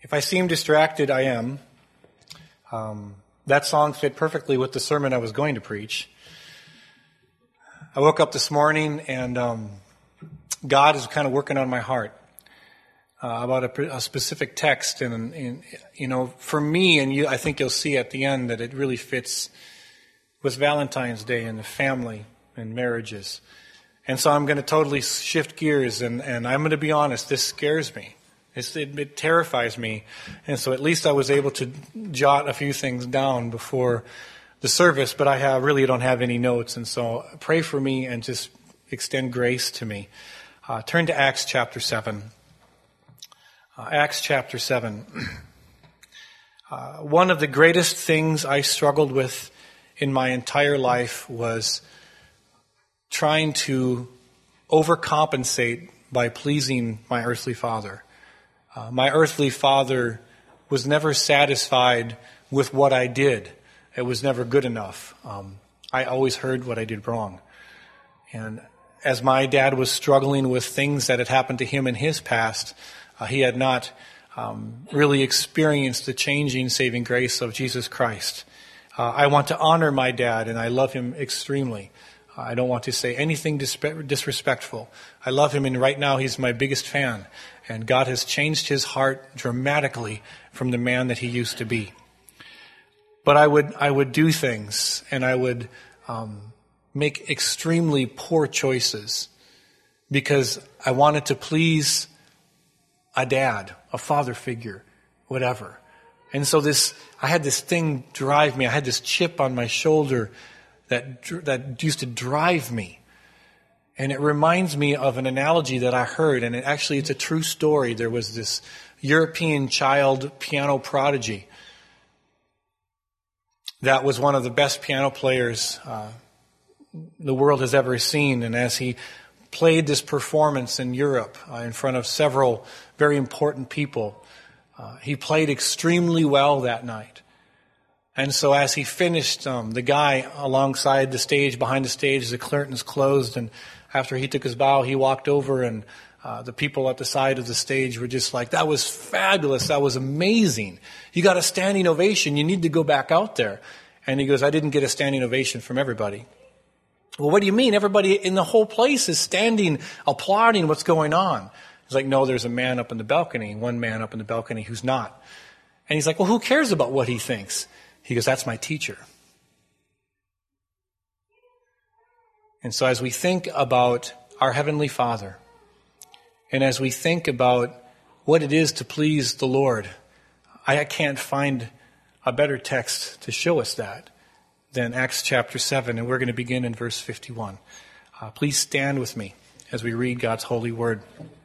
If I seem distracted, I am. That song fit perfectly with the sermon I was going to preach. I woke up this morning and God is kind of working on my heart about a specific text. And you know, for me and you, I think you'll see at the end that it really fits with Valentine's Day and the family and marriages. And so I'm going to totally shift gears, and I'm going to be honest, this scares me. It terrifies me. And so at least I was able to jot a few things down before the service, but I really don't have any notes. And so pray for me and just extend grace to me. Turn to Acts chapter 7. Acts chapter 7. One of the greatest things I struggled with in my entire life was trying to overcompensate by pleasing my earthly father. My earthly father was never satisfied with what I did. It was never good enough. I always heard what I did wrong. And as my dad was struggling with things that had happened to him in his past, he had not really experienced the changing, saving grace of Jesus Christ. I want to honor my dad, and I love him extremely. I don't want to say anything disrespectful. I love him, and right now he's my biggest fan. And God has changed his heart dramatically from the man that he used to be. But I would do things, and I would make extremely poor choices because I wanted to please a dad, a father figure, whatever. And so I had this thing drive me. I had this chip on my shoulder that used to drive me. And it reminds me of an analogy that I heard, and it's a true story. There was this European child piano prodigy that was one of the best piano players the world has ever seen. And as he played this performance in Europe in front of several very important people, he played extremely well that night. And so as he finished, the guy alongside the stage, behind the stage, the curtains closed, and after he took his bow, he walked over, and the people at the side of the stage were just like, "That was fabulous. That was amazing. You got a standing ovation. You need to go back out there." And he goes, "I didn't get a standing ovation from everybody." "Well, what do you mean? Everybody in the whole place is standing, applauding what's going on." He's like, "No, there's a man up in the balcony, one man up in the balcony who's not." And he's like, "Well, who cares about what he thinks?" He goes, "That's my teacher." And so as we think about our Heavenly Father, and as we think about what it is to please the Lord, I can't find a better text to show us that than Acts chapter 7, and we're going to begin in verse 51. Please stand with me as we read God's holy word.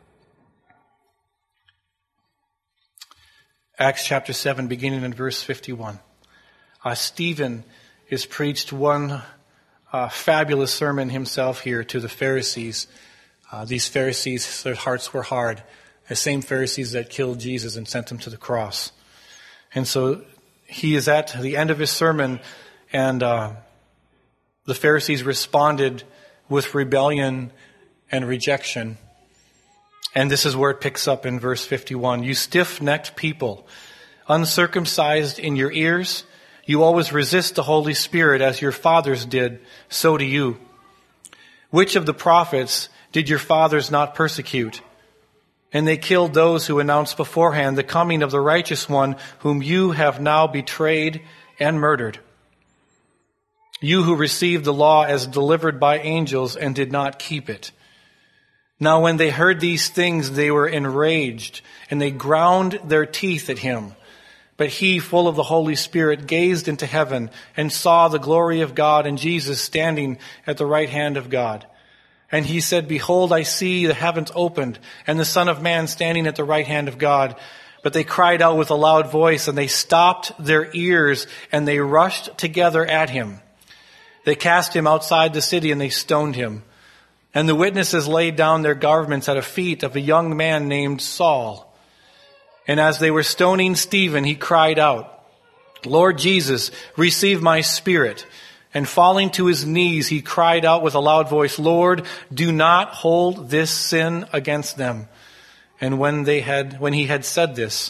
Acts chapter 7, beginning in verse 51. Stephen is preached one fabulous sermon himself here to the Pharisees. These Pharisees, their hearts were hard. The same Pharisees that killed Jesus and sent him to the cross. And so he is at the end of his sermon, and the Pharisees responded with rebellion and rejection. And this is where it picks up in verse 51. "You stiff-necked people, uncircumcised in your ears, you always resist the Holy Spirit as your fathers did, so do you. Which of the prophets did your fathers not persecute? And they killed those who announced beforehand the coming of the righteous one, whom you have now betrayed and murdered. You who received the law as delivered by angels and did not keep it. Now when they heard these things, they were enraged, and they ground their teeth at him. But he, full of the Holy Spirit, gazed into heaven and saw the glory of God and Jesus standing at the right hand of God. And he said, Behold, I see the heavens opened and the Son of Man standing at the right hand of God. But they cried out with a loud voice, and they stopped their ears, and they rushed together at him. They cast him outside the city, and they stoned him. And the witnesses laid down their garments at the feet of a young man named Saul. And as they were stoning Stephen, he cried out, Lord Jesus, receive my spirit. And falling to his knees, he cried out with a loud voice, Lord, do not hold this sin against them. And when he had said this,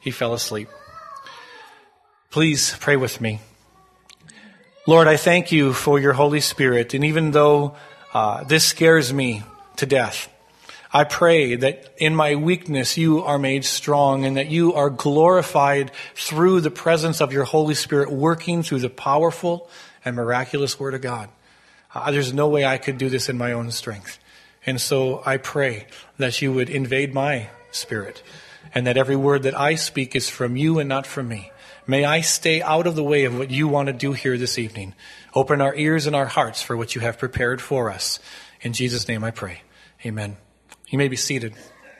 he fell asleep. Please pray with me. Lord, I thank you for your Holy Spirit, and even though this scares me to death, I pray that in my weakness you are made strong and that you are glorified through the presence of your Holy Spirit working through the powerful and miraculous Word of God. There's no way I could do this in my own strength. And so I pray that you would invade my spirit and that every word that I speak is from you and not from me. May I stay out of the way of what you want to do here this evening. Open our ears and our hearts for what you have prepared for us. In Jesus' name I pray. Amen. You may be seated.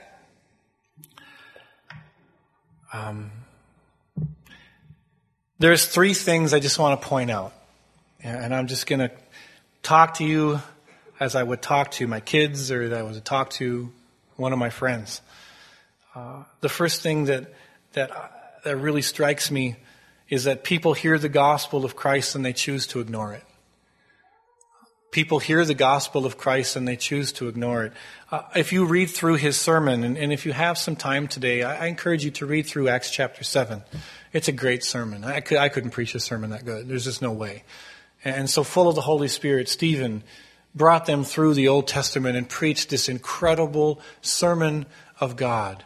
There's three things I just want to point out. And I'm just going to talk to you as I would talk to my kids or that I would talk to one of my friends. The first thing that really strikes me is that people hear the gospel of Christ and they choose to ignore it. People hear the gospel of Christ and they choose to ignore it. If you read through his sermon, and if you have some time today, I encourage you to read through Acts chapter 7. It's a great sermon. I couldn't preach a sermon that good. There's just no way. And so full of the Holy Spirit, Stephen brought them through the Old Testament and preached this incredible sermon of God.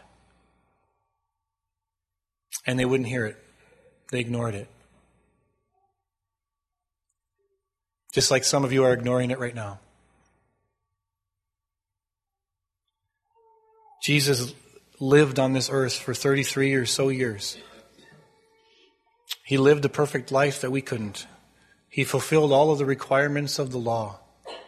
And they wouldn't hear it. They ignored it. Just like some of you are ignoring it right now. Jesus lived on this earth for 33 or so years. He lived a perfect life that we couldn't. He fulfilled all of the requirements of the law.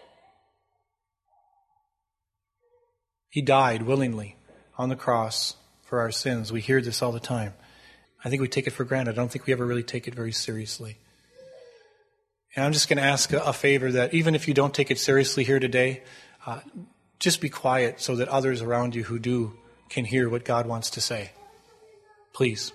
He died willingly on the cross for our sins. We hear this all the time. I think we take it for granted. I don't think we ever really take it very seriously. And I'm just going to ask a favor that even if you don't take it seriously here today, just be quiet so that others around you who do can hear what God wants to say. Please.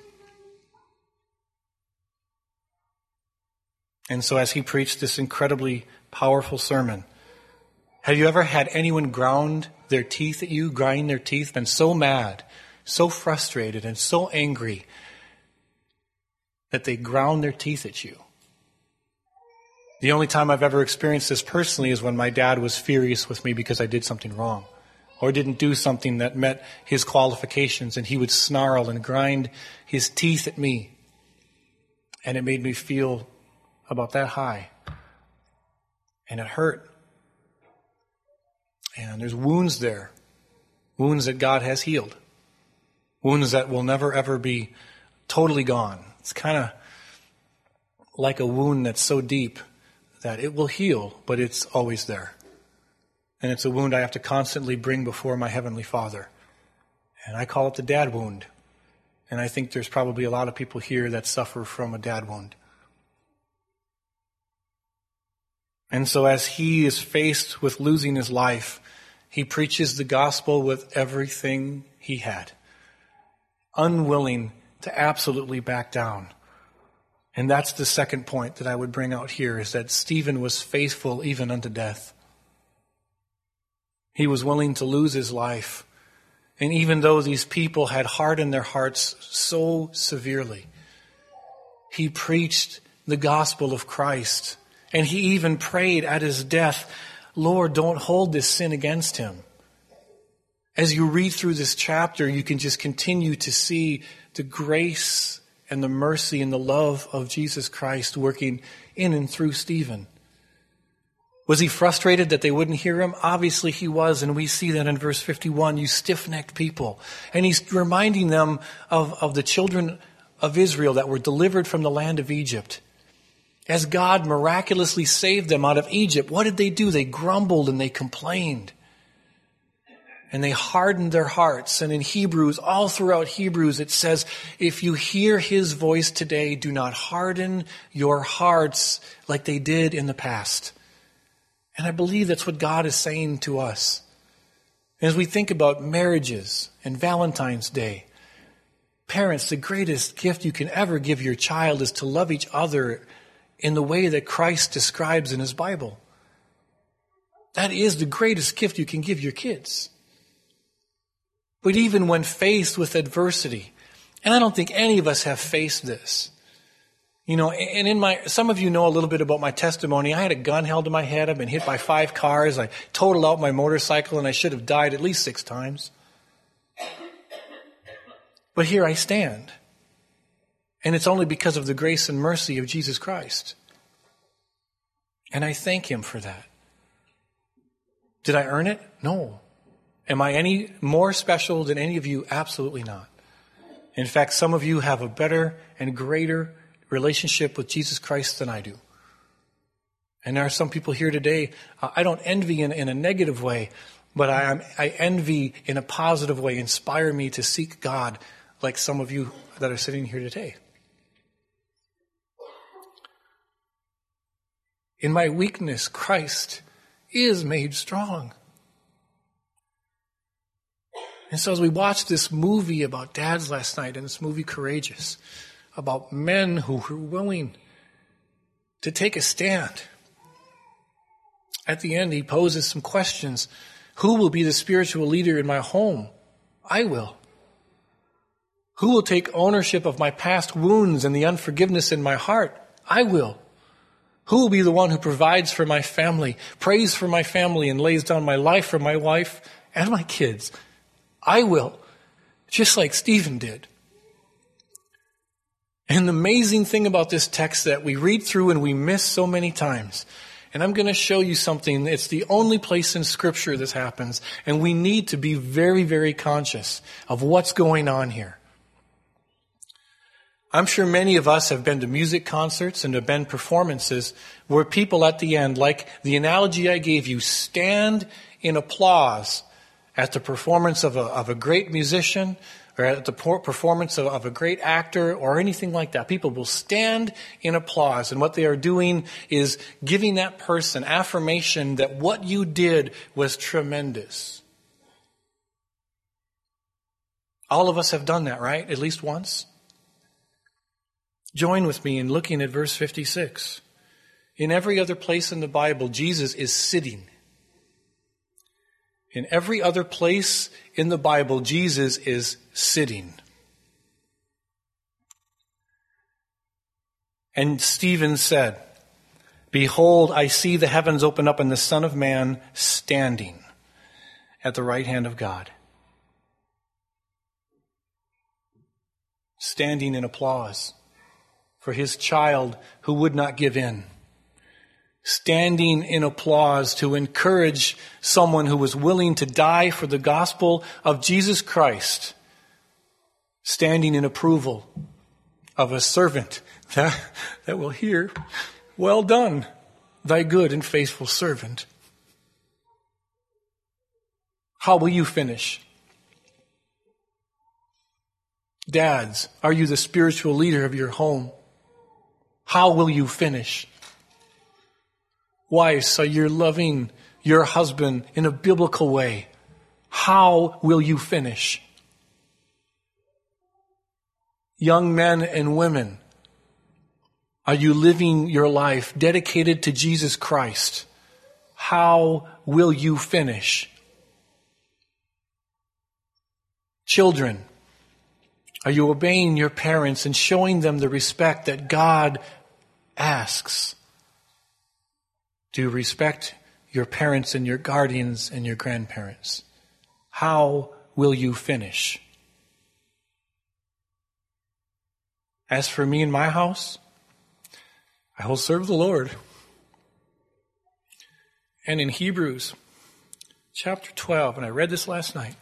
And so as he preached this incredibly powerful sermon, have you ever had anyone grind their teeth at you, been so mad, so frustrated, and so angry that they ground their teeth at you? The only time I've ever experienced this personally is when my dad was furious with me because I did something wrong or didn't do something that met his qualifications, and he would snarl and grind his teeth at me. And it made me feel about that high. And it hurt. And there's wounds there. Wounds that God has healed. Wounds that will never ever be totally gone. It's kind of like a wound that's so deep that it will heal, but it's always there. And it's a wound I have to constantly bring before my Heavenly Father. And I call it the dad wound. And I think there's probably a lot of people here that suffer from a dad wound. And so as he is faced with losing his life, he preaches the gospel with everything he had, unwilling to absolutely back down. And that's the second point that I would bring out here, is that Stephen was faithful even unto death. He was willing to lose his life. And even though these people had hardened their hearts so severely, he preached the gospel of Christ. And he even prayed at his death, Lord, don't hold this sin against him. As you read through this chapter, you can just continue to see the grace and the mercy and the love of Jesus Christ working in and through Stephen. Was he frustrated that they wouldn't hear him? Obviously he was, and we see that in verse 51, you stiff-necked people. And he's reminding them of the children of Israel that were delivered from the land of Egypt. As God miraculously saved them out of Egypt, what did they do? They grumbled and they complained. And they hardened their hearts. And in Hebrews, all throughout Hebrews, it says, if you hear his voice today, do not harden your hearts like they did in the past. And I believe that's what God is saying to us. As we think about marriages and Valentine's Day, parents, the greatest gift you can ever give your child is to love each other in the way that Christ describes in his Bible. That is the greatest gift you can give your kids. But even when faced with adversity, And I don't think any of us have faced this. You know, and some of you know a little bit about my testimony. I had a gun held to my head. I've been hit by 5 cars. I totaled out my motorcycle, and I should have died at least 6 times. But here I stand. And it's only because of the grace and mercy of Jesus Christ. And I thank him for that. Did I earn it? No. Am I any more special than any of you? Absolutely not. In fact, some of you have a better and greater relationship with Jesus Christ than I do. And there are some people here today, I don't envy in a negative way, but I envy in a positive way. Inspire me to seek God like some of you that are sitting here today. In my weakness, Christ is made strong. And so as we watched this movie about dads last night, and this movie Courageous, about men who were willing to take a stand, at the end he poses some questions. Who will be the spiritual leader in my home? I will. Who will take ownership of my past wounds and the unforgiveness in my heart? I will. Who will be the one who provides for my family, prays for my family, and lays down my life for my wife and my kids? I will. Just like Stephen did. And the amazing thing about this text that we read through and we miss so many times, and I'm going to show you something. It's the only place in Scripture this happens, and we need to be very, very conscious of what's going on here. I'm sure many of us have been to music concerts and have been performances where people at the end, like the analogy I gave you, stand in applause at the performance of a great musician or at the performance of a great actor or anything like that. People will stand in applause, and what they are doing is giving that person affirmation that what you did was tremendous. All of us have done that, right? At least once. Join with me in looking at verse 56. In every other place in the Bible, Jesus is sitting. In every other place in the Bible, Jesus is sitting. And Stephen said, "Behold, I see the heavens open up and the Son of Man standing at the right hand of God." Standing in applause for his child who would not give in. Standing in applause to encourage someone who was willing to die for the gospel of Jesus Christ. Standing in approval of a servant that will hear, "Well done, thy good and faithful servant." How will you finish? Dads, are you the spiritual leader of your home? How will you finish? Wives, are you loving your husband in a biblical way? How will you finish? Young men and women, are you living your life dedicated to Jesus Christ? How will you finish? Children, are you obeying your parents and showing them the respect that God asks? Do you respect your parents and your guardians and your grandparents? How will you finish? As for me and my house, I will serve the Lord. And in Hebrews chapter 12, and I read this last night,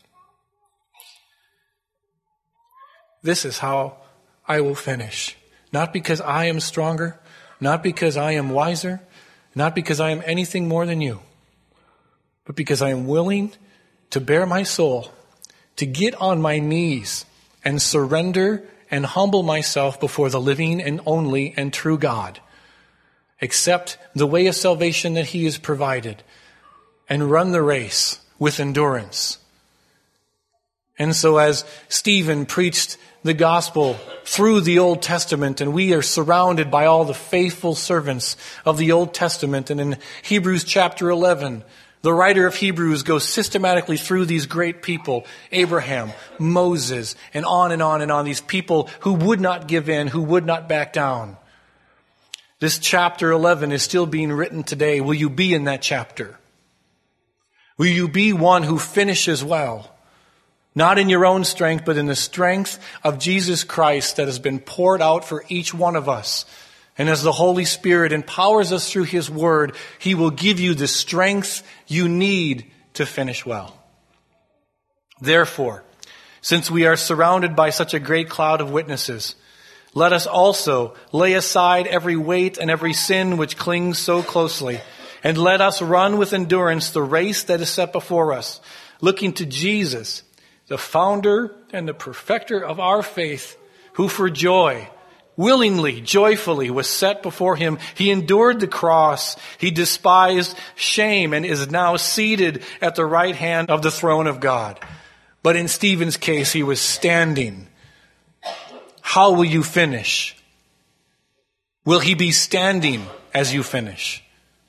this is how I will finish. Not because I am stronger, not because I am wiser, not because I am anything more than you, but because I am willing to bare my soul, to get on my knees and surrender and humble myself before the living and only and true God. Accept the way of salvation that he has provided and run the race with endurance. And so as Stephen preached the gospel through the Old Testament, and we are surrounded by all the faithful servants of the Old Testament, and in Hebrews chapter 11, The writer of Hebrews goes systematically through these great people, Abraham, Moses, and on and on and on, these people who would not give in, who would not back down. This chapter 11 is still being written today. Will you be in that chapter? Will you be one who finishes well? Not in your own strength, but in the strength of Jesus Christ that has been poured out for each one of us. And as the Holy Spirit empowers us through His Word, He will give you the strength you need to finish well. Therefore, since we are surrounded by such a great cloud of witnesses, let us also lay aside every weight and every sin which clings so closely, and let us run with endurance the race that is set before us, looking to Jesus, the founder and the perfecter of our faith, who for joy, willingly, joyfully was set before Him. He endured the cross. He despised shame and is now seated at the right hand of the throne of God. But in Stephen's case, he was standing. How will you finish? Will he be standing as you finish?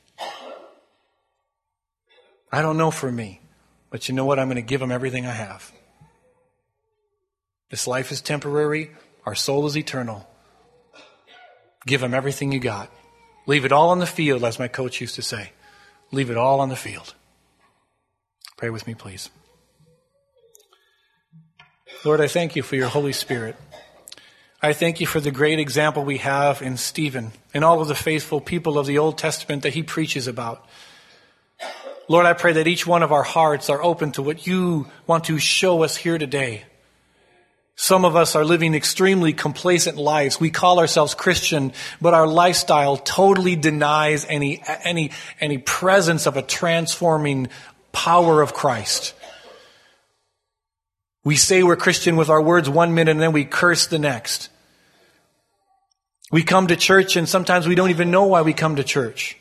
I don't know for me, but you know what? I'm going to give him everything I have. This life is temporary. Our soul is eternal. Give him everything you got. Leave it all on the field, as my coach used to say. Leave it all on the field. Pray with me, please. Lord, I thank you for your Holy Spirit. I thank you for the great example we have in Stephen and all of the faithful people of the Old Testament that he preaches about. Lord, I pray that each one of our hearts are open to what you want to show us here today. Some of us are living extremely complacent lives. We call ourselves Christian, but our lifestyle totally denies any presence of a transforming power of Christ. We say we're Christian with our words 1 minute and then we curse the next. We come to church and sometimes we don't even know why we come to church.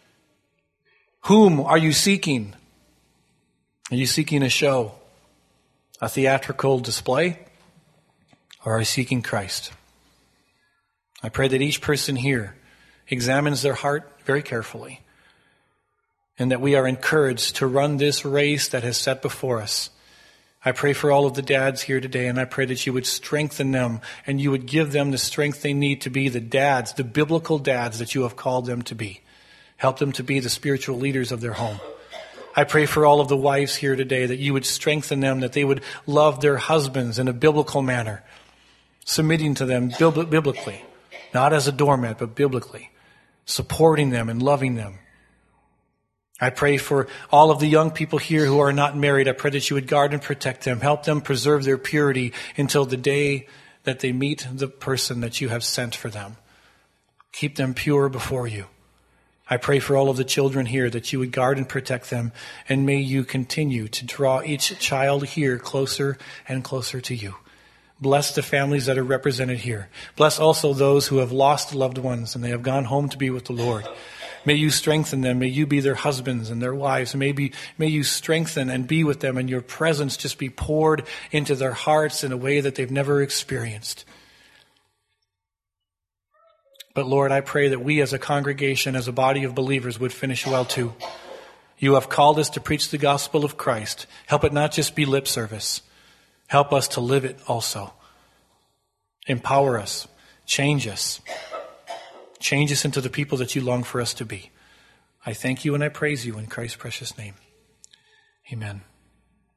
Whom are you seeking? Are you seeking a show? A theatrical display? Or are you seeking Christ? I pray that each person here examines their heart very carefully and that we are encouraged to run this race that is set before us. I pray for all of the dads here today, and I pray that you would strengthen them and you would give them the strength they need to be the dads, the biblical dads that you have called them to be. Help them to be the spiritual leaders of their home. I pray for all of the wives here today that you would strengthen them, that they would love their husbands in a biblical manner, submitting to them biblically, not as a doormat, but biblically, supporting them and loving them. I pray for all of the young people here who are not married. I pray that you would guard and protect them, help them preserve their purity until the day that they meet the person that you have sent for them. Keep them pure before you. I pray for all of the children here that you would guard and protect them, and may you continue to draw each child here closer and closer to you. Bless the families that are represented here. Bless also those who have lost loved ones and they have gone home to be with the Lord. May you strengthen them. May you be their husbands and their wives. May you strengthen and be with them, and your presence just be poured into their hearts in a way that they've never experienced. But Lord, I pray that we as a congregation, as a body of believers, would finish well too. You have called us to preach the gospel of Christ. Help it not just be lip service. Help us to live it also. Empower us. Change us. Change us into the people that you long for us to be. I thank you and I praise you in Christ's precious name. Amen.